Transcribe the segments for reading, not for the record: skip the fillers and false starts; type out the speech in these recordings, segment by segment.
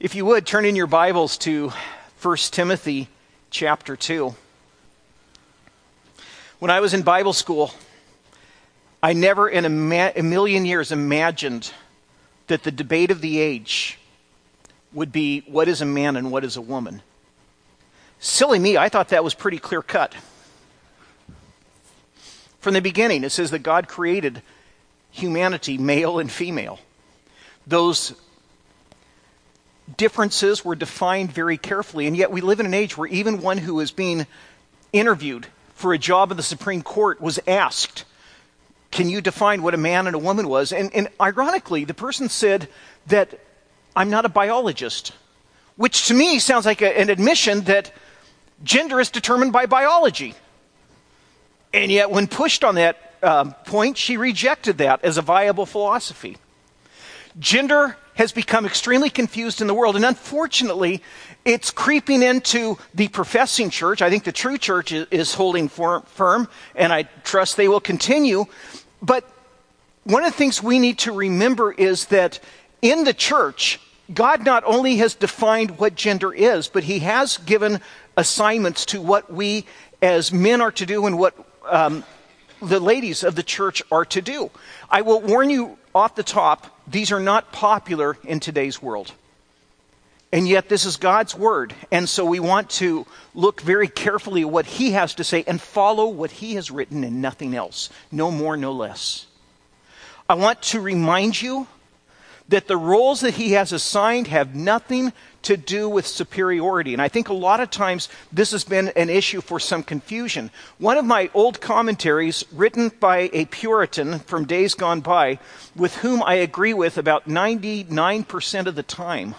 If you would, turn in your Bibles to 1 Timothy chapter 2. When I was in Bible school, I never in a million years imagined that the debate of the age would be what is a man and what is a woman. Silly me, I thought that was pretty clear cut. From the beginning, it says that God created humanity, male and female. Those differences were defined very carefully, and yet we live in an age where even one who is being interviewed for a job in the Supreme Court was asked, can you define what a man and a woman was? And ironically, the person said that I'm not a biologist, which to me sounds like an admission that gender is determined by biology. And yet when pushed on that point, she rejected that as a viable philosophy. Gender has become extremely confused in the world, and unfortunately, it's creeping into the professing church. I think the true church is holding firm, and I trust they will continue. But one of the things we need to remember is that in the church, God not only has defined what gender is, but he has given assignments to what we as men are to do and what the ladies of the church are to do. I will warn you off the top, these are not popular in today's world. And yet this is God's word. And so we want to look very carefully at what he has to say and follow what he has written and nothing else. No more, no less. I want to remind you that the roles that he has assigned have nothing to do with superiority. And I think a lot of times this has been an issue for some confusion. One of my old commentaries, written by a Puritan from days gone by, with whom I agree with about 99% of the time,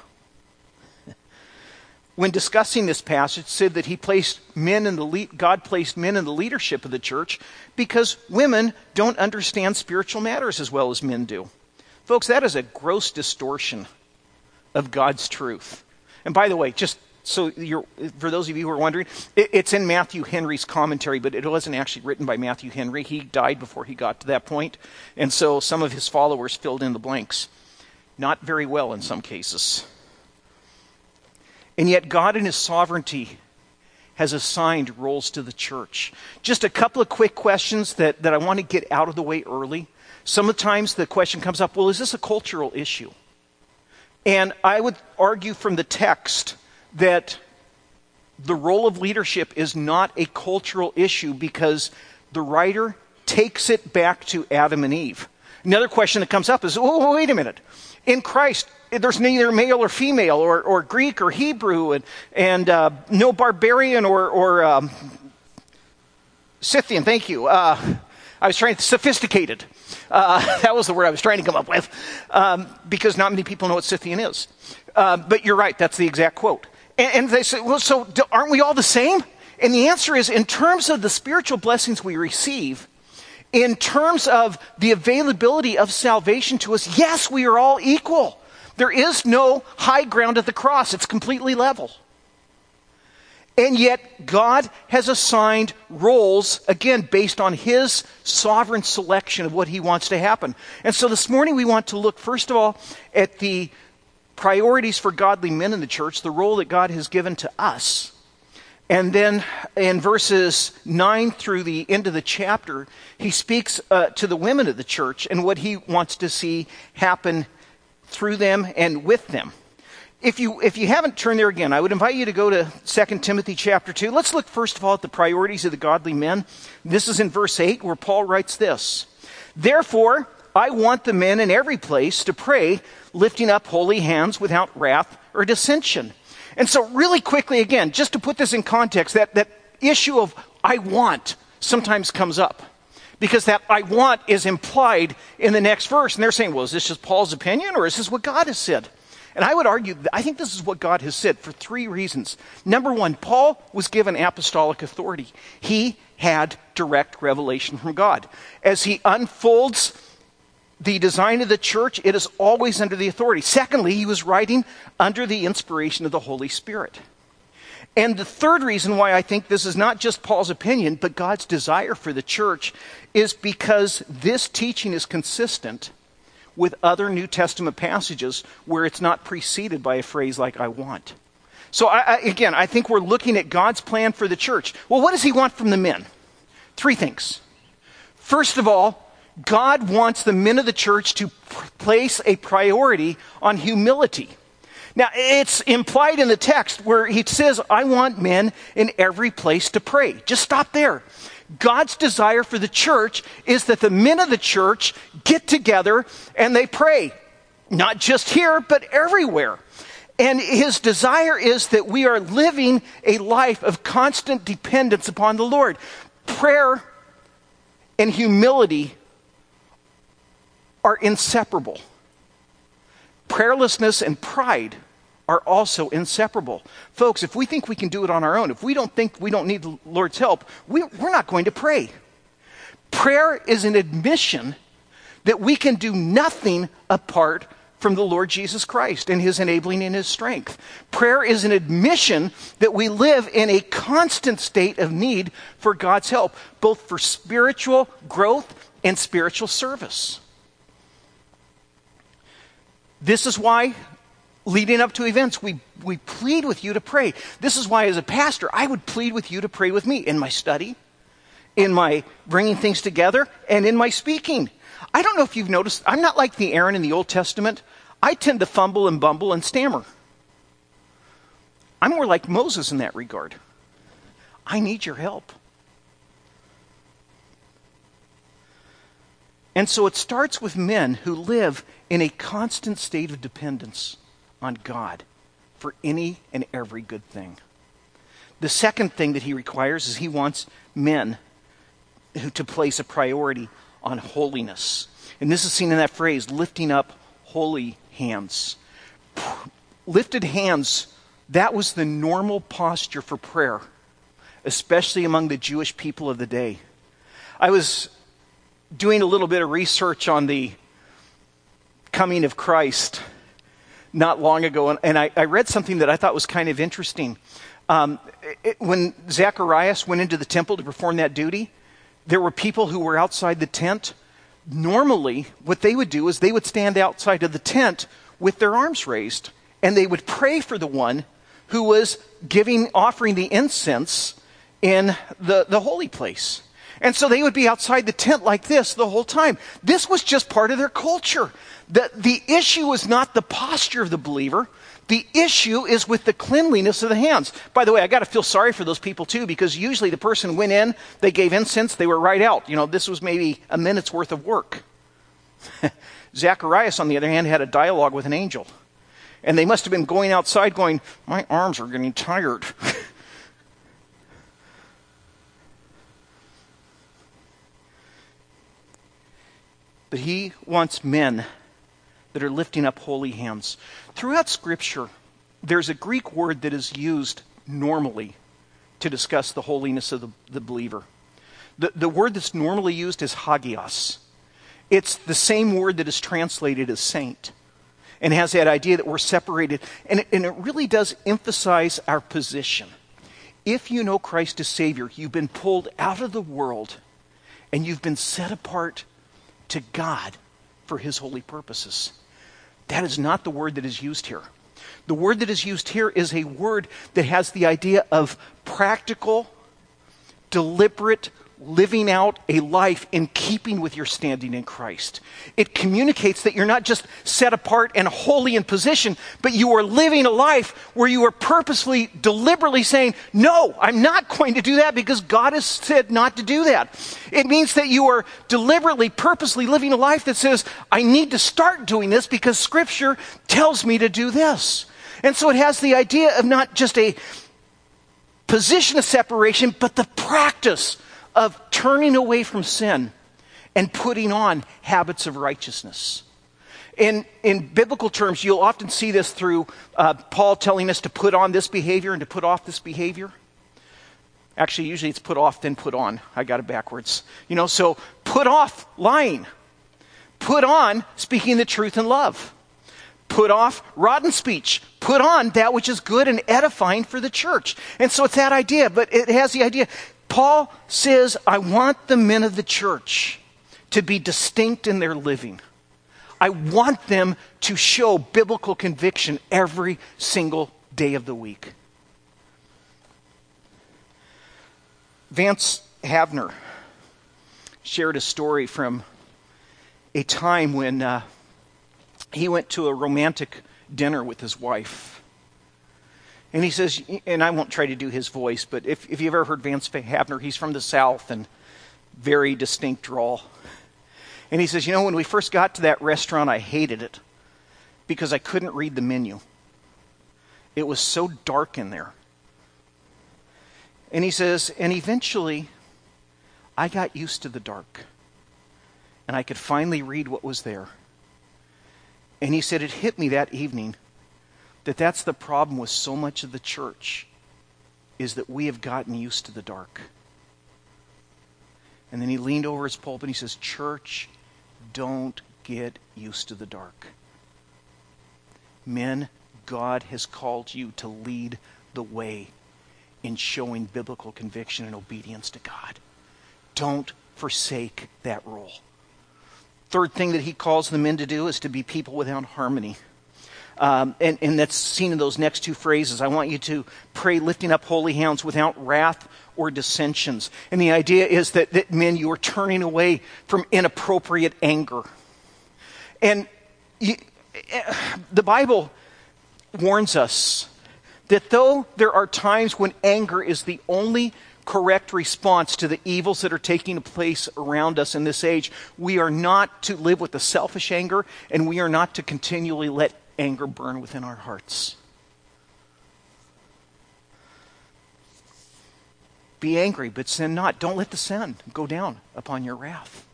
when discussing this passage, said that God placed men in the leadership of the church because women don't understand spiritual matters as well as men do. Folks, that is a gross distortion of God's truth. And by the way, just so for those of you who are wondering, it's in Matthew Henry's commentary, but it wasn't actually written by Matthew Henry. He died before he got to that point. And so some of his followers filled in the blanks. Not very well in some cases. And yet God in his sovereignty has assigned roles to the church. Just a couple of quick questions that I want to get out of the way early. Sometimes the question comes up, well, is this a cultural issue? And I would argue from the text that the role of leadership is not a cultural issue because the writer takes it back to Adam and Eve. Another question that comes up is, oh, wait a minute. In Christ, there's neither male or female or Greek or Hebrew and no barbarian or Scythian, thank you. I was trying sophisticated. That was the word I was trying to come up with because not many people know what Scythian is. But you're right, that's the exact quote. And they say, well, so aren't we all the same? And the answer is, in terms of the spiritual blessings we receive, in terms of the availability of salvation to us, yes, we are all equal. There is no high ground at the cross. It's completely level. And yet God has assigned roles, again, based on his sovereign selection of what he wants to happen. And so this morning we want to look, first of all, at the priorities for godly men in the church, the role that God has given to us. And then in verses 9 through the end of the chapter, he speaks to the women of the church and what he wants to see happen through them and with them. If you haven't turned there again, I would invite you to go to 2 Timothy chapter 2. Let's look first of all at the priorities of the godly men. This is in verse 8 where Paul writes this. Therefore, I want the men in every place to pray, lifting up holy hands without wrath or dissension. And so really quickly again, just to put this in context, that issue of I want sometimes comes up. Because that I want is implied in the next verse. And they're saying, well, is this just Paul's opinion or is this what God has said? And I would argue, I think this is what God has said for three reasons. Number one, Paul was given apostolic authority. He had direct revelation from God. As he unfolds the design of the church, it is always under the authority. Secondly, he was writing under the inspiration of the Holy Spirit. And the third reason why I think this is not just Paul's opinion, but God's desire for the church is because this teaching is consistent with other New Testament passages where it's not preceded by a phrase like "I want." So I think we're looking at God's plan for the church. Well, what does he want from the men? 3 things. First of all, God wants the men of the church to place a priority on humility. Now, it's implied in the text where he says, I want men in every place to pray. Just stop there. God's desire for the church is that the men of the church get together and they pray. Not just here, but everywhere. And his desire is that we are living a life of constant dependence upon the Lord. Prayer and humility are inseparable. Prayerlessness and pride are also inseparable. Folks, if we think we can do it on our own, if we don't think we don't need the Lord's help, we're not going to pray. Prayer is an admission that we can do nothing apart from the Lord Jesus Christ and his enabling and his strength. Prayer is an admission that we live in a constant state of need for God's help, both for spiritual growth and spiritual service. This is why, leading up to events, we plead with you to pray. This is why, as a pastor, I would plead with you to pray with me in my study, in my bringing things together, and in my speaking. I don't know if you've noticed, I'm not like the Aaron in the Old Testament. I tend to fumble and bumble and stammer. I'm more like Moses in that regard. I need your help. And so it starts with men who live in a constant state of dependence on God for any and every good thing. The second thing that he requires is he wants men to place a priority on holiness. And this is seen in that phrase, lifting up holy hands. Lifted hands, that was the normal posture for prayer, especially among the Jewish people of the day. I was doing a little bit of research on the coming of Christ not long ago, and I read something that I thought was kind of interesting. When Zacharias went into the temple to perform that duty, there were people who were outside the tent. Normally, what they would do is they would stand outside of the tent with their arms raised, and they would pray for the one who was offering the incense in the holy place. And so they would be outside the tent like this the whole time. This was just part of their culture. The issue is not the posture of the believer. The issue is with the cleanliness of the hands. By the way, I got to feel sorry for those people too, because usually the person went in, they gave incense, they were right out. This was maybe a minute's worth of work. Zacharias, on the other hand, had a dialogue with an angel. And they must have been going outside going, my arms are getting tired. But he wants men that are lifting up holy hands. Throughout Scripture, there's a Greek word that is used normally to discuss the holiness of the believer. The word that's normally used is hagios. It's the same word that is translated as saint, and has that idea that we're separated. And it really does emphasize our position. If you know Christ as Savior, you've been pulled out of the world, and you've been set apart to God for his holy purposes. That is not the word that is used here. The word that is used here is a word that has the idea of practical, deliberate living out a life in keeping with your standing in Christ. It communicates that you're not just set apart and holy in position, but you are living a life where you are purposely, deliberately saying, no, I'm not going to do that because God has said not to do that. It means that you are deliberately, purposely living a life that says, I need to start doing this because Scripture tells me to do this. And so it has the idea of not just a position of separation, but the practice of turning away from sin and putting on habits of righteousness. In biblical terms, you'll often see this through Paul telling us to put on this behavior and to put off this behavior. Actually, usually it's put off, then put on. I got it backwards. So put off lying. Put on speaking the truth in love. Put off rotten speech. Put on that which is good and edifying for the church. And so it's that idea, but it has the idea. Paul says, I want the men of the church to be distinct in their living. I want them to show biblical conviction every single day of the week. Vance Havner shared a story from a time when he went to a romantic dinner with his wife. And he says, and I won't try to do his voice, but if you've ever heard Vance Havner, he's from the South and very distinct drawl. And he says, when we first got to that restaurant, I hated it because I couldn't read the menu. It was so dark in there. And he says, and eventually I got used to the dark and I could finally read what was there. And he said, it hit me that evening that that's the problem with so much of the church, is that we have gotten used to the dark. And then he leaned over his pulpit and he says, church, don't get used to the dark. Men, God has called you to lead the way in showing biblical conviction and obedience to God. Don't forsake that role. Third thing that he calls the men to do is to be people without harmony. And that's seen in those next two phrases. I want you to pray lifting up holy hands without wrath or dissensions. And the idea is that men, you are turning away from inappropriate anger. And the Bible warns us that though there are times when anger is the only correct response to the evils that are taking place around us in this age, we are not to live with a selfish anger, and we are not to continually let anger burn within our hearts. Be angry, but sin not. Don't let the sin go down upon your wrath.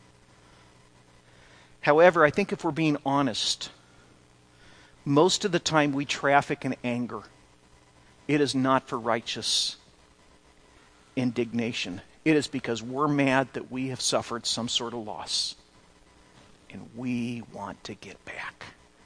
However, I think if we're being honest, most of the time we traffic in anger. It is not for righteous indignation. It is because we're mad that we have suffered some sort of loss. And we want to get back.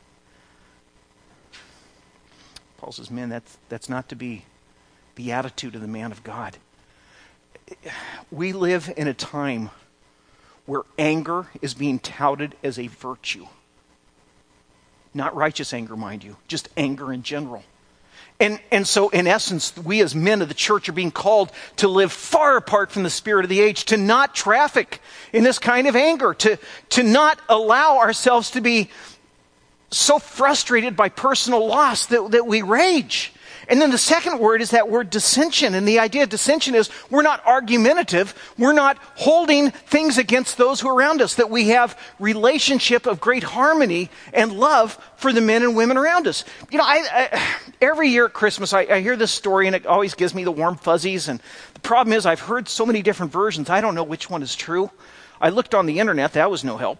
Paul says, men, that's not to be the attitude of the man of God. We live in a time where anger is being touted as a virtue. Not righteous anger, mind you, just anger in general. And so, in essence, we as men of the church are being called to live far apart from the spirit of the age, to not traffic in this kind of anger, to not allow ourselves to be so frustrated by personal loss that we rage. And then the second word is that word dissension. And the idea of dissension is we're not argumentative. We're not holding things against those who are around us. That we have relationship of great harmony and love for the men and women around us. I every year at Christmas, I hear this story and it always gives me the warm fuzzies. And the problem is I've heard so many different versions. I don't know which one is true. I looked on the internet. That was no help.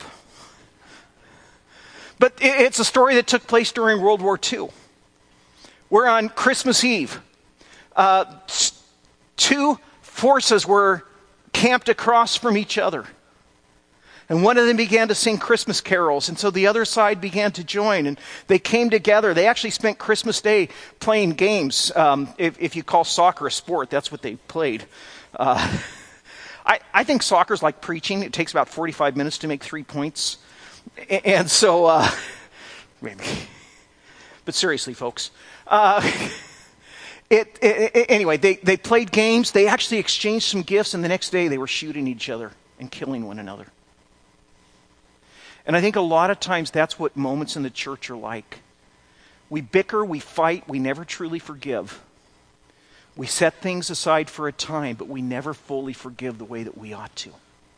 But it's a story that took place during World War II. Where on Christmas Eve, two forces were camped across from each other. And one of them began to sing Christmas carols. And so the other side began to join. And they came together. They actually spent Christmas Day playing games. If you call soccer a sport, that's what they played. I think soccer's like preaching. It takes about 45 minutes to make 3 points. And so, maybe. But seriously, folks. Anyway, they played games. They actually exchanged some gifts. And the next day they were shooting each other and killing one another. And I think a lot of times that's what moments in the church are like. We bicker, we fight, we never truly forgive. We set things aside for a time, but we never fully forgive the way that we ought to.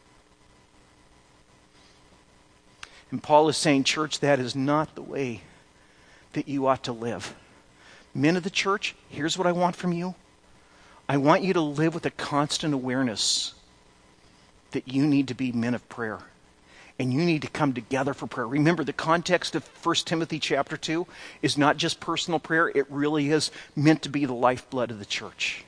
And Paul is saying, church, that is not the way that you ought to live. Men of the church, here's what I want from you. I want you to live with a constant awareness that you need to be men of prayer. And you need to come together for prayer. Remember, the context of 1 Timothy chapter 2 is not just personal prayer. It really is meant to be the lifeblood of the church.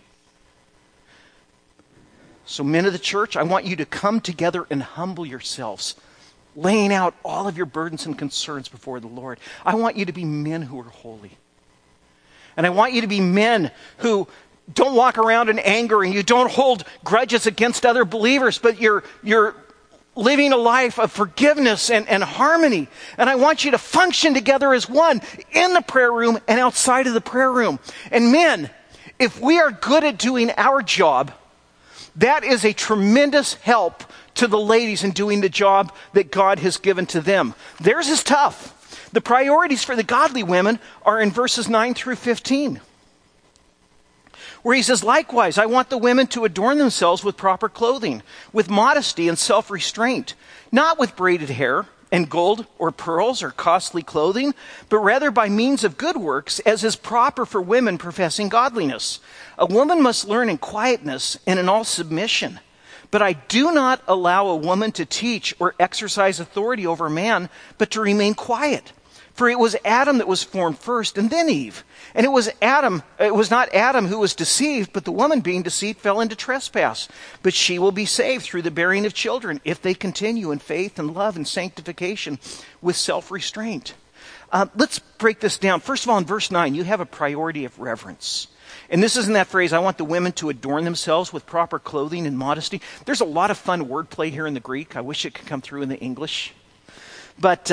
So men of the church, I want you to come together and humble yourselves, laying out all of your burdens and concerns before the Lord. I want you to be men who are holy. And I want you to be men who don't walk around in anger and you don't hold grudges against other believers, but you're living a life of forgiveness and harmony. And I want you to function together as one in the prayer room and outside of the prayer room. And men, if we are good at doing our job, that is a tremendous help to the ladies in doing the job that God has given to them. Theirs is tough. The priorities for the godly women are in verses 9 through 15. Where he says, likewise, I want the women to adorn themselves with proper clothing, with modesty and self-restraint, not with braided hair and gold or pearls or costly clothing, but rather by means of good works, as is proper for women professing godliness. A woman must learn in quietness and in all submission. But I do not allow a woman to teach or exercise authority over a man, but to remain quiet. For it was Adam that was formed first, and then Eve. And it was not Adam who was deceived, but the woman being deceived fell into trespass. But she will be saved through the bearing of children, if they continue in faith and love and sanctification with self-restraint. Let's break this down. First of all, in verse 9, you have a priority of reverence. And this isn't that phrase, I want the women to adorn themselves with proper clothing and modesty. There's a lot of fun wordplay here in the Greek. I wish it could come through in the English. But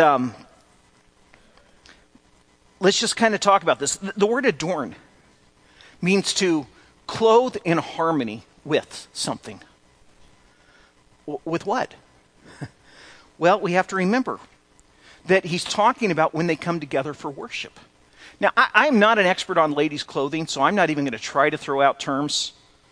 let's just kind of talk about this. The word adorn means to clothe in harmony with something. With what? Well, we have to remember that he's talking about when they come together for worship. Now, I'm not an expert on ladies' clothing, so I'm not even going to try to throw out terms.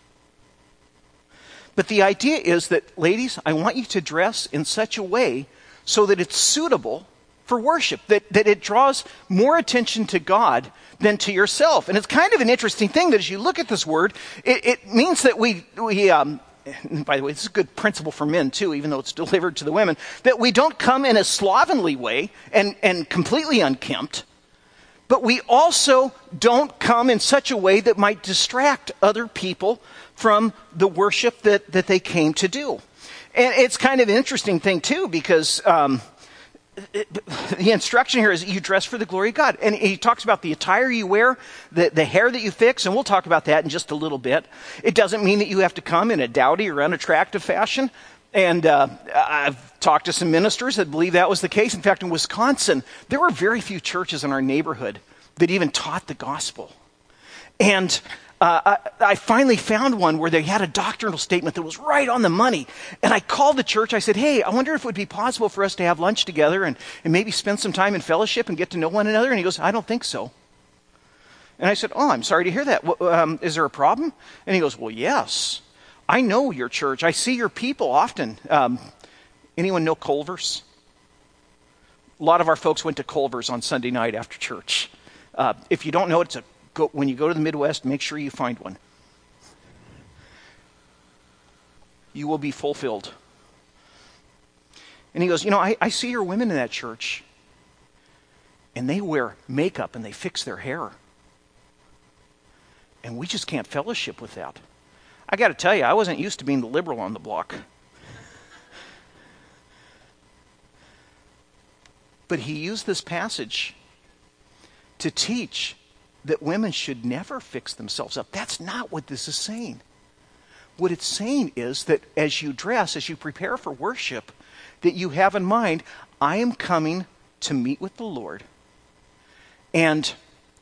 But the idea is that, ladies, I want you to dress in such a way so that it's suitable for worship, that it draws more attention to God than to yourself. And it's kind of an interesting thing that as you look at this word, it means that we and by the way, this is a good principle for men too, even though it's delivered to the women, that we don't come in a slovenly way and completely unkempt, but we also don't come in such a way that might distract other people from the worship that they came to do. And it's kind of an interesting thing too, because the instruction here is you dress for the glory of God. And he talks about the attire you wear, the hair that you fix, and we'll talk about that in just a little bit. It doesn't mean that you have to come in a dowdy or unattractive fashion. And I've talked to some ministers that believe that was the case. In fact, in Wisconsin, there were very few churches in our neighborhood that even taught the gospel. And I finally found one where they had a doctrinal statement that was right on the money. And I called the church. I said, hey, I wonder if it would be possible for us to have lunch together and maybe spend some time in fellowship and get to know one another. And he goes, I don't think so. And I said, oh, I'm sorry to hear that. Is there a problem? And he goes, well, yes. I know your church. I see your people often. Anyone know Culver's? A lot of our folks went to Culver's on Sunday night after church. If you don't know it, when you go to the Midwest, make sure you find one. You will be fulfilled. And he goes, I see your women in that church, and they wear makeup and they fix their hair. And we just can't fellowship with that. I got to tell you, I wasn't used to being the liberal on the block. But he used this passage to teach that women should never fix themselves up. That's not what this is saying. What it's saying is that as you dress, as you prepare for worship, that you have in mind, I am coming to meet with the Lord. And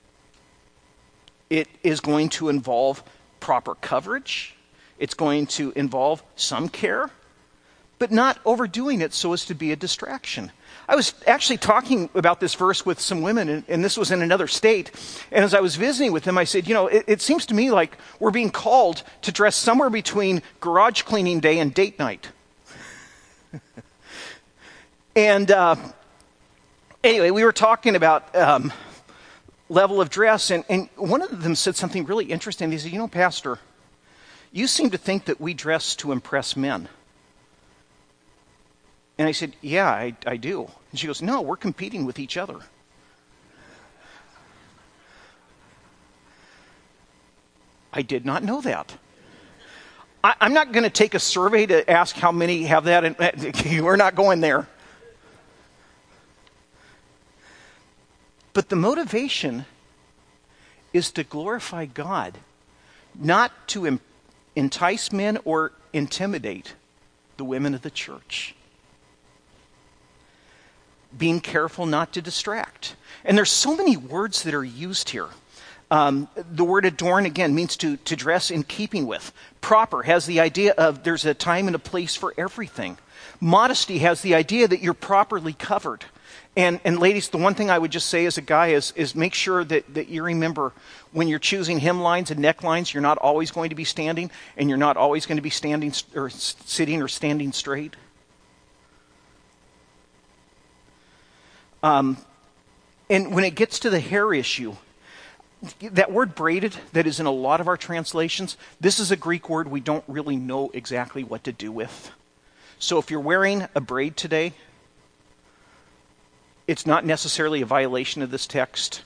it is going to involve proper coverage. It's going to involve some care, but not overdoing it so as to be a distraction. I was actually talking about this verse with some women, and this was in another state. And as I was visiting with them, I said, it seems to me like we're being called to dress somewhere between garage cleaning day and date night. And anyway, we were talking about level of dress, and one of them said something really interesting. He said, Pastor, you seem to think that we dress to impress men. And I said, yeah, I do. And she goes, no, we're competing with each other. I did not know that. I'm not going to take a survey to ask how many have that. And we're not going there. But the motivation is to glorify God, not to entice men or intimidate the women of the church. being careful not to distract. And there's so many words that are used here. The word adorn, again, means to dress in keeping with. Proper has the idea of there's a time and a place for everything. Modesty has the idea that you're properly covered. And ladies, the one thing I would just say as a guy is make sure that you remember when you're choosing hemlines and necklines, you're not always going to be standing, and you're not always going to be standing or sitting or standing straight. And when it gets to the hair issue, that word braided that is in a lot of our translations, this is a Greek word we don't really know exactly what to do with. So if you're wearing a braid today, it's not necessarily a violation of this text.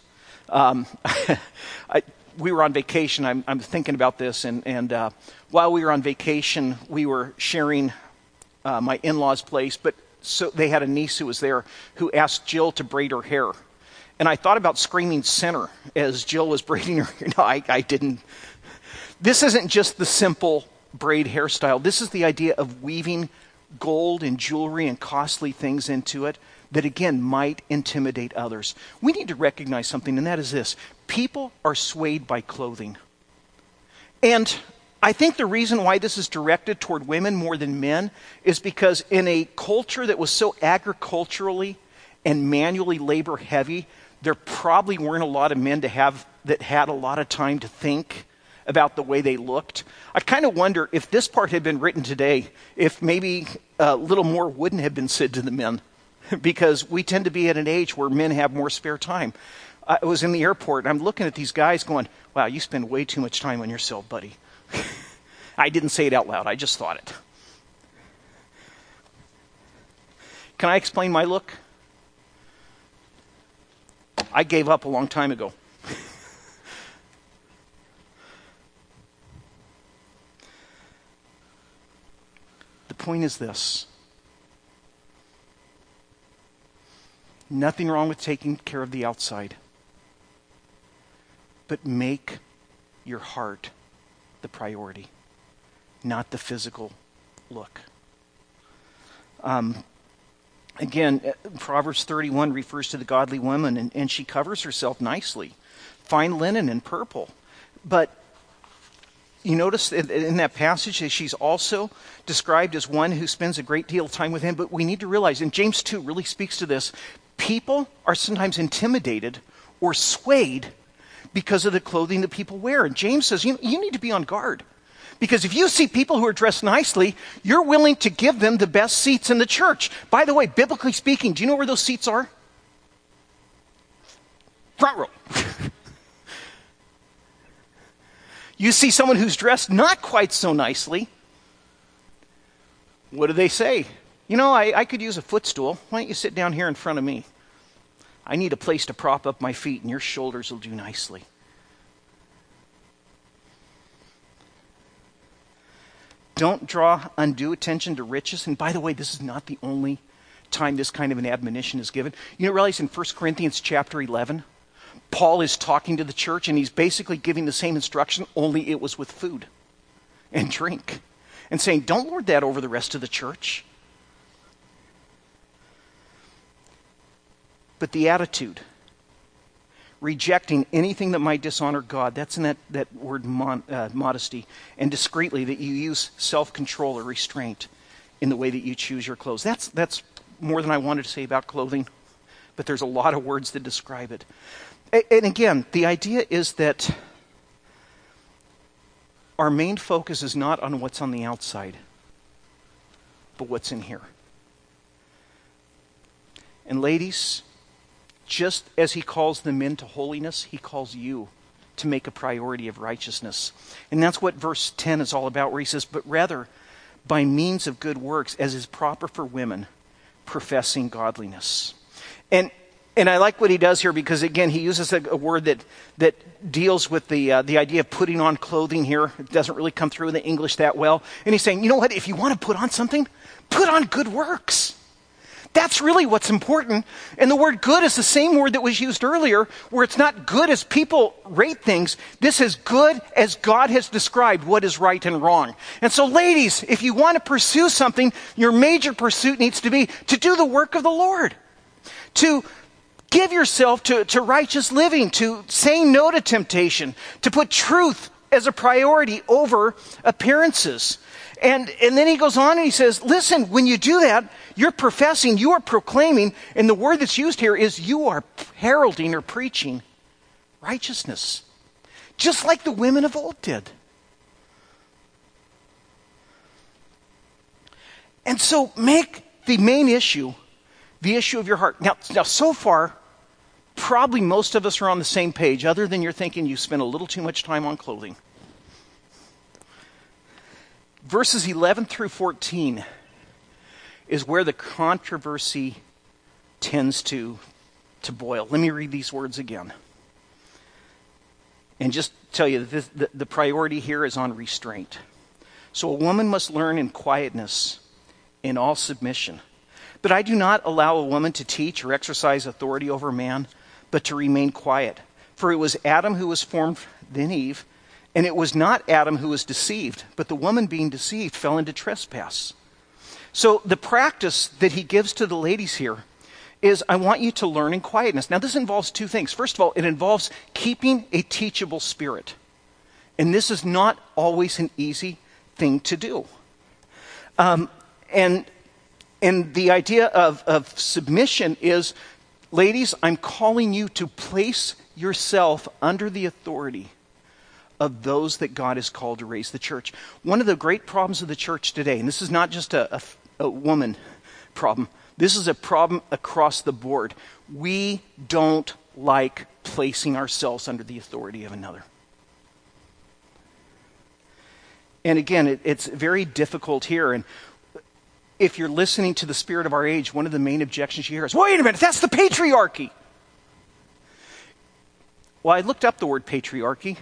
We were on vacation. I'm thinking about this, and while we were on vacation, we were sharing my in-laws' place, but so they had a niece who was there who asked Jill to braid her hair. And I thought about screaming sinner as Jill was braiding her hair. No, I didn't. This isn't just the simple braid hairstyle. This is the idea of weaving gold and jewelry and costly things into it that, again, might intimidate others. We need to recognize something, and that is this. People are swayed by clothing. And I think the reason why this is directed toward women more than men is because in a culture that was so agriculturally and manually labor heavy, there probably weren't a lot of men that had a lot of time to think about the way they looked. I kind of wonder if this part had been written today, if maybe a little more wouldn't have been said to the men, because we tend to be at an age where men have more spare time. I was in the airport, and I'm looking at these guys going, wow, you spend way too much time on yourself, buddy. I didn't say it out loud. I just thought it. Can I explain my look? I gave up a long time ago. The point is this. Nothing wrong with taking care of the outside. But make your heart the priority, not the physical look. Again, Proverbs 31 refers to the godly woman, and she covers herself nicely. Fine linen and purple. But you notice in that passage that she's also described as one who spends a great deal of time with him. But we need to realize, and James 2 really speaks to this, people are sometimes intimidated or swayed because of the clothing that people wear. And James says, you need to be on guard. Because if you see people who are dressed nicely, you're willing to give them the best seats in the church. By the way, biblically speaking, do you know where those seats are? Front row. You see someone who's dressed not quite so nicely, what do they say? You know, I could use a footstool. Why don't you sit down here in front of me? I need a place to prop up my feet, and your shoulders will do nicely. Don't draw undue attention to riches. And by the way, this is not the only time this kind of an admonition is given. You realize in 1 Corinthians chapter 11, Paul is talking to the church, and he's basically giving the same instruction, only it was with food and drink. And saying, don't lord that over the rest of the church. But the attitude, rejecting anything that might dishonor God, that's in that word modesty, and discreetly, that you use self-control or restraint in the way that you choose your clothes. That's more than I wanted to say about clothing, but there's a lot of words that describe it. And again, the idea is that our main focus is not on what's on the outside, but what's in here. And ladies, just as he calls the men to holiness, he calls you to make a priority of righteousness. And that's what verse 10 is all about, where he says, but rather by means of good works, as is proper for women, professing godliness. And I like what he does here because, again, he uses a word that deals with the idea of putting on clothing here. It doesn't really come through in the English that well. And he's saying, you know what? If you want to put on something, put on good works. That's really what's important. And the word good is the same word that was used earlier, where it's not good as people rate things. This is good as God has described what is right and wrong. And so, ladies, if you want to pursue something, your major pursuit needs to be to do the work of the Lord. to give yourself to righteous living, to saying no to temptation, to put truth as a priority over appearances. And then he goes on and he says, listen, when you do that, you're professing, you are proclaiming, and the word that's used here is you are heralding or preaching righteousness. Just like the women of old did. And so make the main issue the issue of your heart. Now so far, probably most of us are on the same page, other than you're thinking you spent a little too much time on clothing. Verses 11 through 14 is where the controversy tends to boil. Let me read these words again. And just tell you that the priority here is on restraint. So a woman must learn in quietness, in all submission. But I do not allow a woman to teach or exercise authority over a man, but to remain quiet. For it was Adam who was formed, then Eve, and it was not Adam who was deceived, but the woman being deceived fell into trespass. So the practice that he gives to the ladies here is, I want you to learn in quietness. Now this involves two things. First of all, it involves keeping a teachable spirit. And this is not always an easy thing to do. And the idea of submission is, ladies, I'm calling you to place yourself under the authority of those that God has called to raise the church. One of the great problems of the church today, and this is not just a woman problem, this is a problem across the board. We don't like placing ourselves under the authority of another. And again, it's very difficult here. And if you're listening to the spirit of our age, one of the main objections you hear is, wait a minute, that's the patriarchy. Well, I looked up the word patriarchy.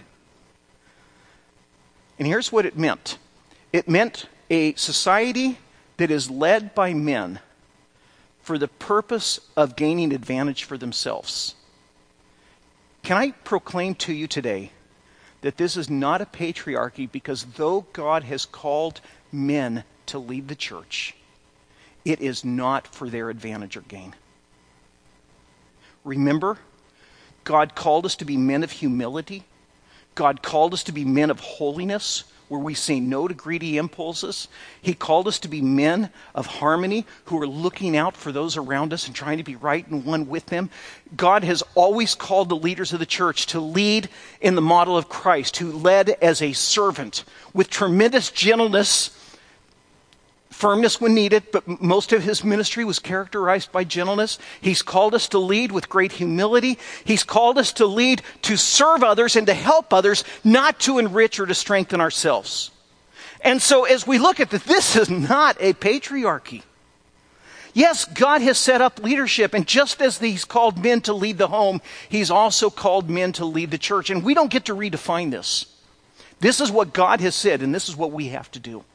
And here's what it meant. It meant a society that is led by men for the purpose of gaining advantage for themselves. Can I proclaim to you today that this is not a patriarchy, because though God has called men to lead the church, it is not for their advantage or gain. Remember, God called us to be men of humility. God called us to be men of holiness, where we say no to greedy impulses. He called us to be men of harmony, who are looking out for those around us and trying to be right and one with them. God has always called the leaders of the church to lead in the model of Christ, who led as a servant with tremendous gentleness, firmness when needed, but most of his ministry was characterized by gentleness. He's called us to lead with great humility. He's called us to lead to serve others and to help others, not to enrich or to strengthen ourselves. And so as we look at this is not a patriarchy. Yes, God has set up leadership, and just as he's called men to lead the home, he's also called men to lead the church. And we don't get to redefine this. This is what God has said, and this is what we have to do.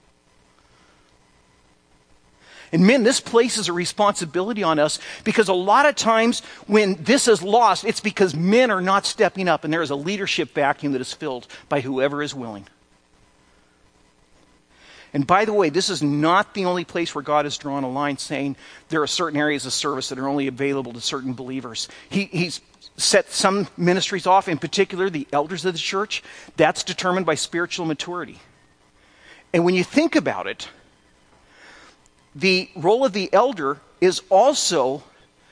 And men, this places a responsibility on us, because a lot of times when this is lost, it's because men are not stepping up, and there is a leadership vacuum that is filled by whoever is willing. And by the way, this is not the only place where God has drawn a line saying there are certain areas of service that are only available to certain believers. He's set some ministries off, in particular the elders of the church. That's determined by spiritual maturity. And when you think about it, the role of the elder is also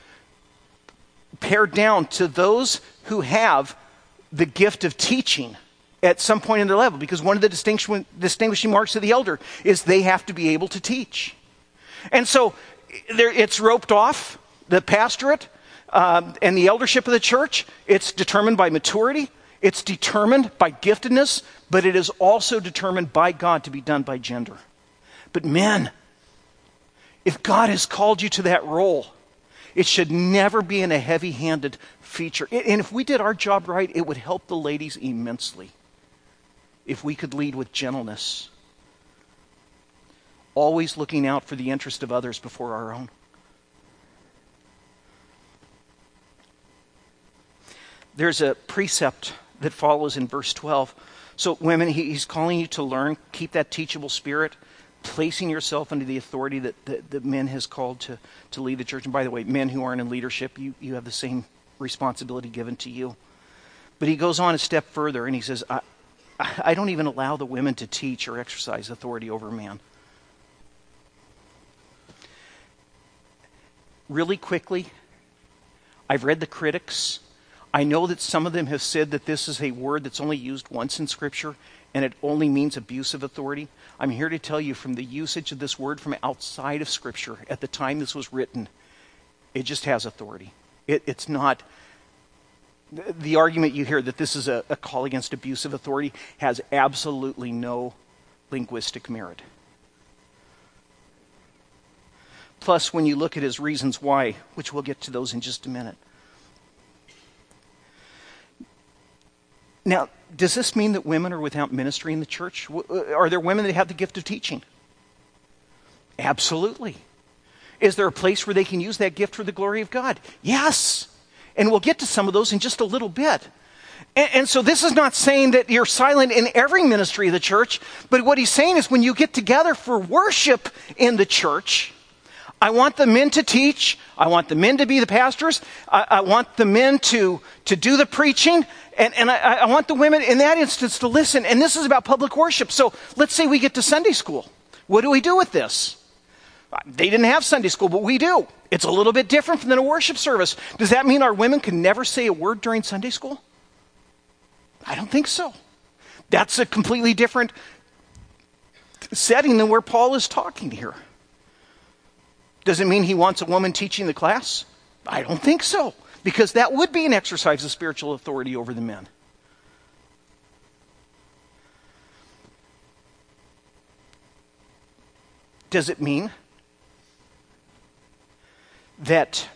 pared down to those who have the gift of teaching at some point in their level, because one of the distinguishing marks of the elder is they have to be able to teach. And so it's roped off, the pastorate and the eldership of the church. It's determined by maturity. It's determined by giftedness, but it is also determined by God to be done by gender. But men, if God has called you to that role, it should never be in a heavy-handed feature. And if we did our job right, it would help the ladies immensely. If we could lead with gentleness, always looking out for the interest of others before our own. There's a precept that follows in verse 12. So women, he's calling you to learn, keep that teachable spirit, placing yourself under the authority that men has called to lead the church. And by the way, men who aren't in leadership, you have the same responsibility given to you. But he goes on a step further and he says, I don't even allow the women to teach or exercise authority over man. Really quickly, I've read the critics. I know that some of them have said that this is a word that's only used once in Scripture and it only means abuse of authority. I'm here to tell you from the usage of this word from outside of Scripture at the time this was written, it just has authority. It's not... The argument you hear that this is a call against abuse of authority has absolutely no linguistic merit. Plus, when you look at his reasons why, which we'll get to those in just a minute. Now, does this mean that women are without ministry in the church? Are there women that have the gift of teaching? Absolutely. Is there a place where they can use that gift for the glory of God? Yes. And we'll get to some of those in just a little bit. And so this is not saying that you're silent in every ministry of the church, but what he's saying is when you get together for worship in the church, I want the men to teach. I want the men to be the pastors. I want the men to do the preaching. And I want the women in that instance to listen. And this is about public worship. So let's say we get to Sunday school. What do we do with this? They didn't have Sunday school, but we do. It's a little bit different than a worship service. Does that mean our women can never say a word during Sunday school? I don't think so. That's a completely different setting than where Paul is talking here. Does it mean he wants a woman teaching the class? I don't think so, because that would be an exercise of spiritual authority over the men. Does it mean that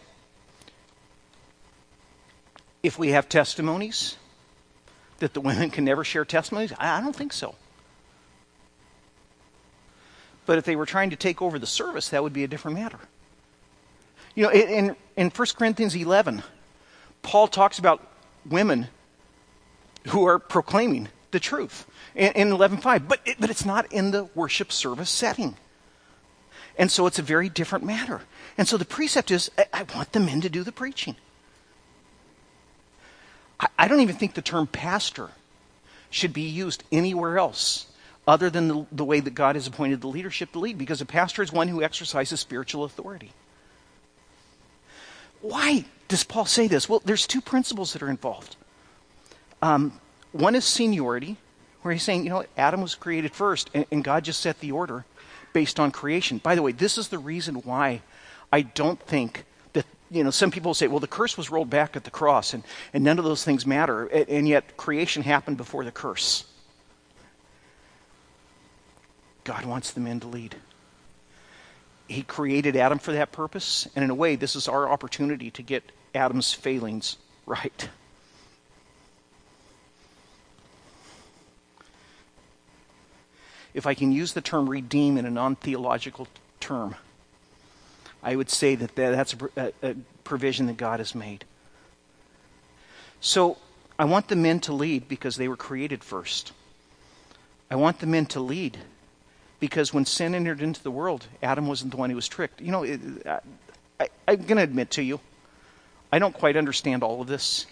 if we have testimonies, that the women can never share testimonies? I don't think so. But if they were trying to take over the service, that would be a different matter. You know, in 1 Corinthians 11, Paul talks about women who are proclaiming the truth in 11:5, but it's not in the worship service setting. And so it's a very different matter. And so the precept is, I want the men to do the preaching. I don't even think the term pastor should be used anywhere else other than the way that God has appointed the leadership to lead, because a pastor is one who exercises spiritual authority. Why does Paul say this? Well, there's two principles that are involved. One is seniority, where he's saying, Adam was created first, and God just set the order based on creation. By the way, this is the reason why I don't think that, some people say, well, the curse was rolled back at the cross, and none of those things matter, and yet creation happened before the curse. God wants the men to lead. He created Adam for that purpose, and in a way, this is our opportunity to get Adam's failings right. If I can use the term redeem in a non-theological term, I would say that's a provision that God has made. So I want the men to lead because they were created first. I want the men to lead because when sin entered into the world, Adam wasn't the one who was tricked. I'm going to admit to you, I don't quite understand all of this.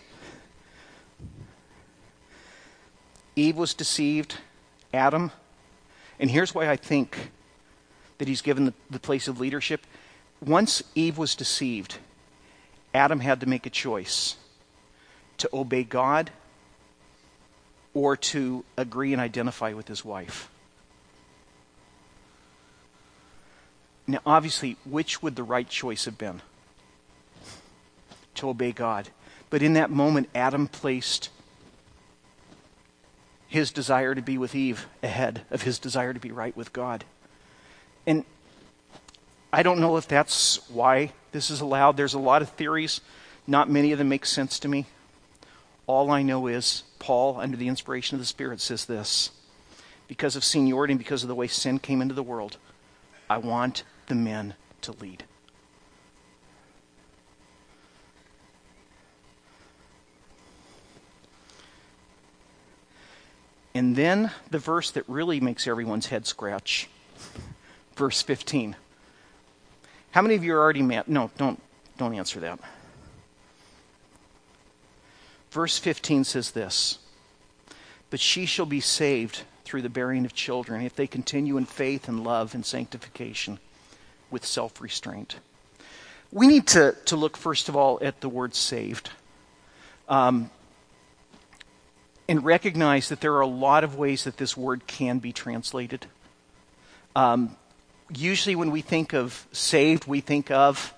Eve was deceived. Adam... And here's why I think that he's given the place of leadership. Once Eve was deceived, Adam had to make a choice to obey God or to agree and identify with his wife. Now, obviously, which would the right choice have been? To obey God. But in that moment, Adam placed his desire to be with Eve ahead of his desire to be right with God. And I don't know if that's why this is allowed. There's a lot of theories. Not many of them make sense to me. All I know is Paul, under the inspiration of the Spirit, says this: because of seniority and because of the way sin came into the world, I want the men to lead. And then the verse that really makes everyone's head scratch. verse 15. How many of you are already mad? No, don't answer that. Verse 15 says this, but she shall be saved through the bearing of children if they continue in faith and love and sanctification with self-restraint. We need to look first of all at the word saved. And recognize that there are a lot of ways that this word can be translated. Usually when we think of saved, we think of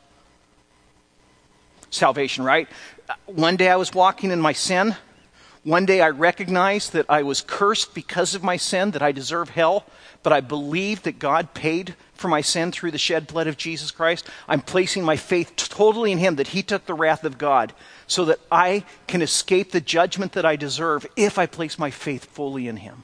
salvation, right? One day I was walking in my sin. One day I recognized that I was cursed because of my sin, that I deserve hell, but I believed that God paid for my sin through the shed blood of Jesus Christ. I'm placing my faith totally in him, that he took the wrath of God so that I can escape the judgment that I deserve if I place my faith fully in him.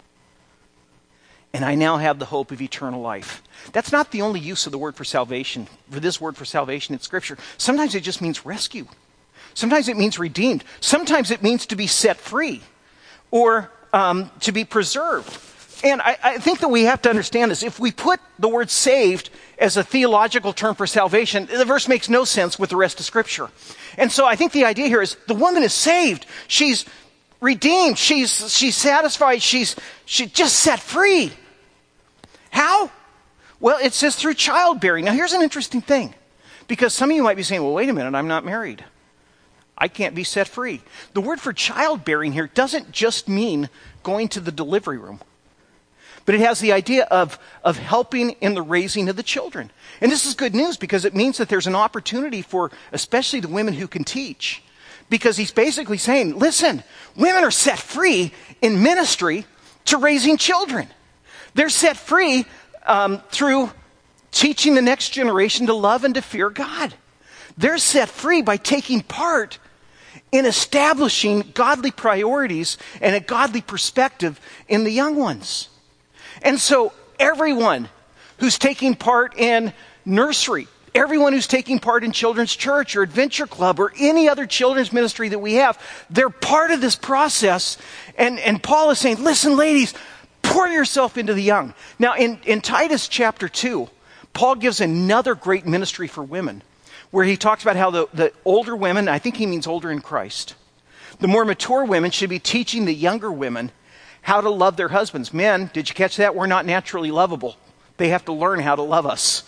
And I now have the hope of eternal life. That's not the only use of the word for salvation, for this word for salvation in Scripture. Sometimes it just means rescue. Sometimes it means redeemed. Sometimes it means to be set free or to be preserved. And I think that we have to understand this. If we put the word saved as a theological term for salvation, the verse makes no sense with the rest of Scripture. And so I think the idea here is the woman is saved. She's redeemed. She's satisfied. She's just set free. How? Well, it says through childbearing. Now, here's an interesting thing. Because some of you might be saying, well, wait a minute, I'm not married. I can't be set free. The word for childbearing here doesn't just mean going to the delivery room. But it has the idea of helping in the raising of the children. And this is good news because it means that there's an opportunity for especially the women who can teach. Because he's basically saying, listen, women are set free in ministry to raising children. They're set free through teaching the next generation to love and to fear God. They're set free by taking part in establishing godly priorities and a godly perspective in the young ones. And so everyone who's taking part in nursery, everyone who's taking part in children's church or adventure club or any other children's ministry that we have, they're part of this process. And Paul is saying, listen, ladies, pour yourself into the young. Now, in Titus chapter 2, Paul gives another great ministry for women, where he talks about how the older women, I think he means older in Christ, the more mature women should be teaching the younger women how to love their husbands. Men, did you catch that? We're not naturally lovable. They have to learn how to love us.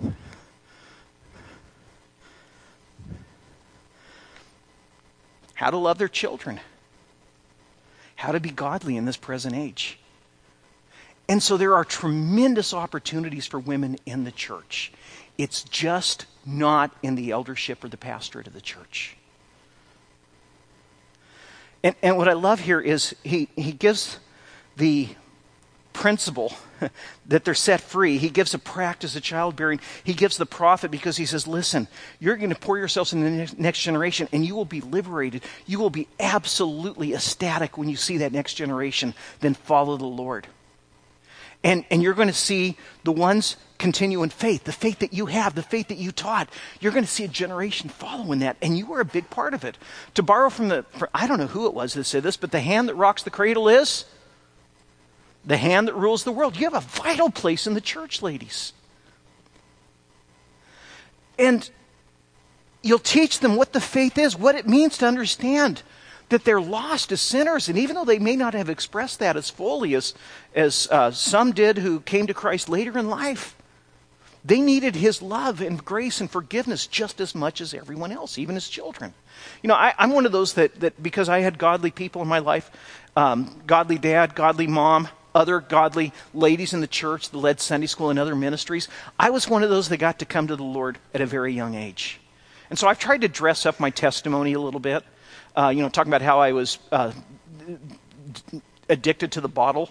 How to love their children. How to be godly in this present age. And so there are tremendous opportunities for women in the church. It's just not in the eldership or the pastorate of the church. And what I love here is he gives the principle that they're set free. He gives a practice of childbearing. He gives the prophet because he says, listen, you're going to pour yourselves in the next generation and you will be liberated. You will be absolutely ecstatic when you see that next generation then follow the Lord. And you're going to see the ones continue in faith, the faith that you have, the faith that you taught. You're going to see a generation following that, and you were a big part of it. To borrow from I don't know who it was that said this, but the hand that rocks the cradle is the hand that rules the world. You have a vital place in the church, ladies. And you'll teach them what the faith is, what it means to understand that they're lost as sinners. And even though they may not have expressed that as fully as some did who came to Christ later in life, they needed his love and grace and forgiveness just as much as everyone else, even as children. You know, I'm one of those that because I had godly people in my life, godly dad, godly mom, other godly ladies in the church that led Sunday school and other ministries, I was one of those that got to come to the Lord at a very young age. And so I've tried to dress up my testimony a little bit. Talking about how I was addicted to the bottle.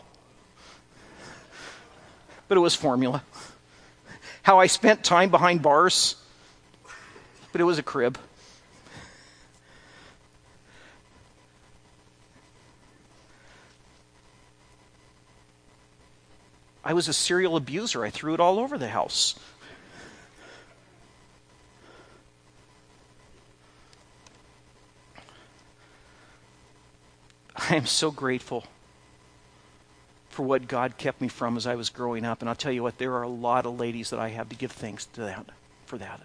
But it was formula. How I spent time behind bars. But it was a crib. I was a serial abuser. I threw it all over the house. I am so grateful for what God kept me from as I was growing up. And I'll tell you what, there are a lot of ladies that I have to give thanks to for that.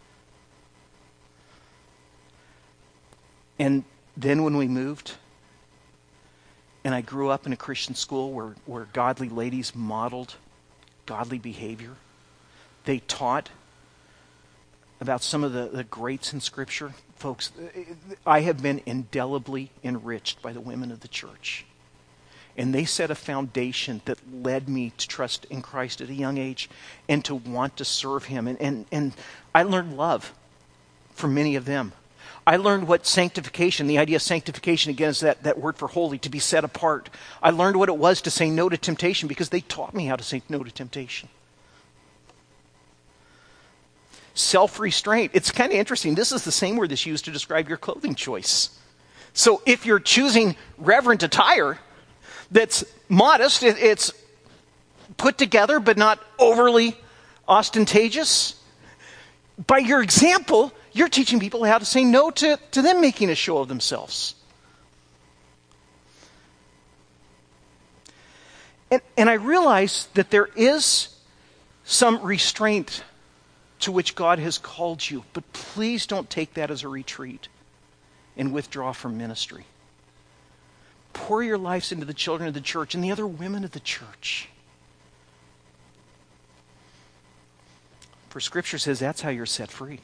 And then when we moved, and I grew up in a Christian school where godly ladies modeled godly behavior, they taught about some of the greats in Scripture. Folks, I have been indelibly enriched by the women of the church. And they set a foundation that led me to trust in Christ at a young age and to want to serve Him. And I learned love from many of them. I learned what sanctification, the idea of sanctification, again, is that word for holy, to be set apart. I learned what it was to say no to temptation because they taught me how to say no to temptation. Self-restraint. It's kind of interesting. This is the same word that's used to describe your clothing choice. So if you're choosing reverent attire that's modest, it's put together but not overly ostentatious, by your example, you're teaching people how to say no to them making a show of themselves. And I realize that there is some restraint to which God has called you, but please don't take that as a retreat and withdraw from ministry. Pour your lives into the children of the church and the other women of the church. For Scripture says that's how you're set free.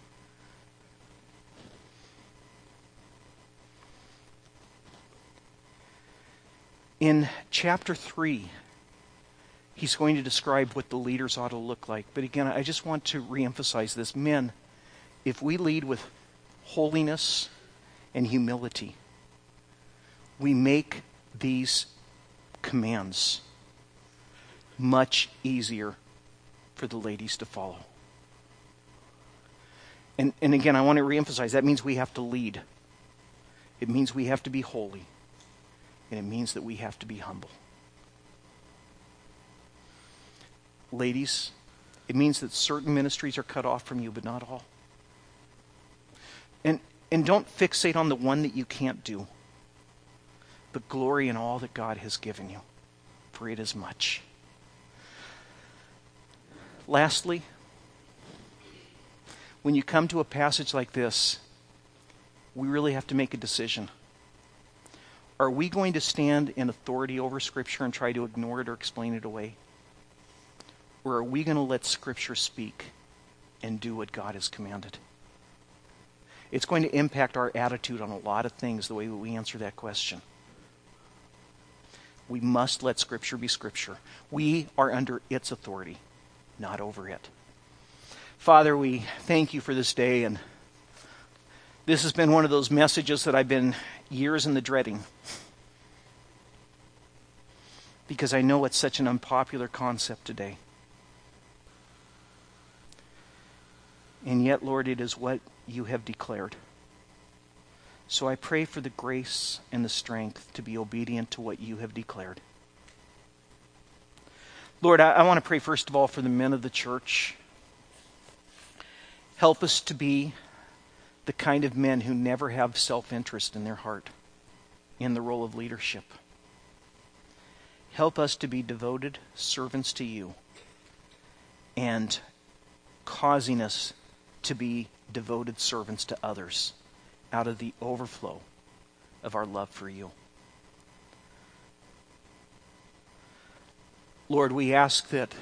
In chapter 3, he's going to describe what the leaders ought to look like. But again, I just want to reemphasize this. Men, if we lead with holiness and humility, we make these commands much easier for the ladies to follow. And again, I want to reemphasize, that means we have to lead. It means we have to be holy. And it means that we have to be humble. Ladies, it means that certain ministries are cut off from you, but not all. And don't fixate on the one that you can't do, but glory in all that God has given you, for it is much. Lastly, when you come to a passage like this, we really have to make a decision. Are we going to stand in authority over Scripture and try to ignore it or explain it away? Or are we going to let Scripture speak and do what God has commanded? It's going to impact our attitude on a lot of things, the way that we answer that question. We must let Scripture be Scripture. We are under its authority, not over it. Father, we thank you for this day, and this has been one of those messages that I've been years in the dreading, because I know it's such an unpopular concept today. And yet, Lord, it is what you have declared. So I pray for the grace and the strength to be obedient to what you have declared. Lord, I want to pray first of all for the men of the church. Help us to be the kind of men who never have self-interest in their heart in the role of leadership. Help us to be devoted servants to you and causing us to be devoted servants to others out of the overflow of our love for you. Lord, we ask that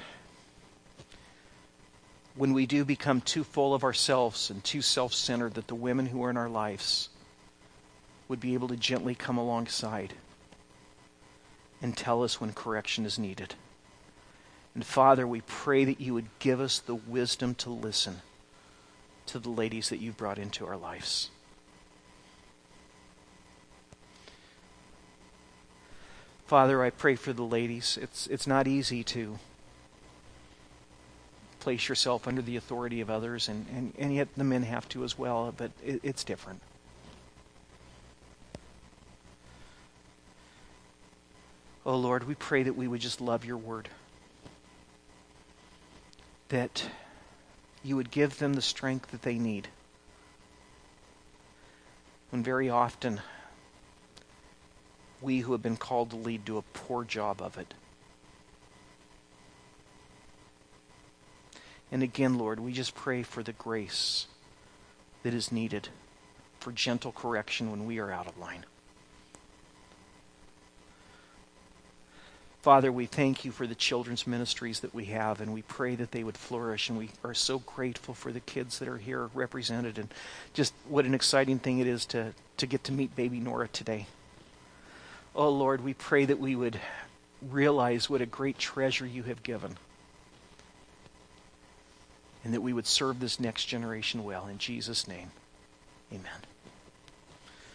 when we do become too full of ourselves and too self-centered, that the women who are in our lives would be able to gently come alongside and tell us when correction is needed. And Father, we pray that you would give us the wisdom to listen to the ladies that you've brought into our lives. Father, I pray for the ladies. It's not easy to place yourself under the authority of others, and yet the men have to as well, but it's different. Oh Lord, we pray that we would just love your word, that you would give them the strength that they need, when very often we who have been called to lead do a poor job of it And again, Lord, we just pray for the grace that is needed for gentle correction when we are out of line. Father, we thank you for the children's ministries that we have, and we pray that they would flourish, and we are so grateful for the kids that are here represented, and just what an exciting thing it is to get to meet baby Nora today. Oh Lord, we pray that we would realize what a great treasure you have given, and that we would serve this next generation well. In Jesus' name, amen.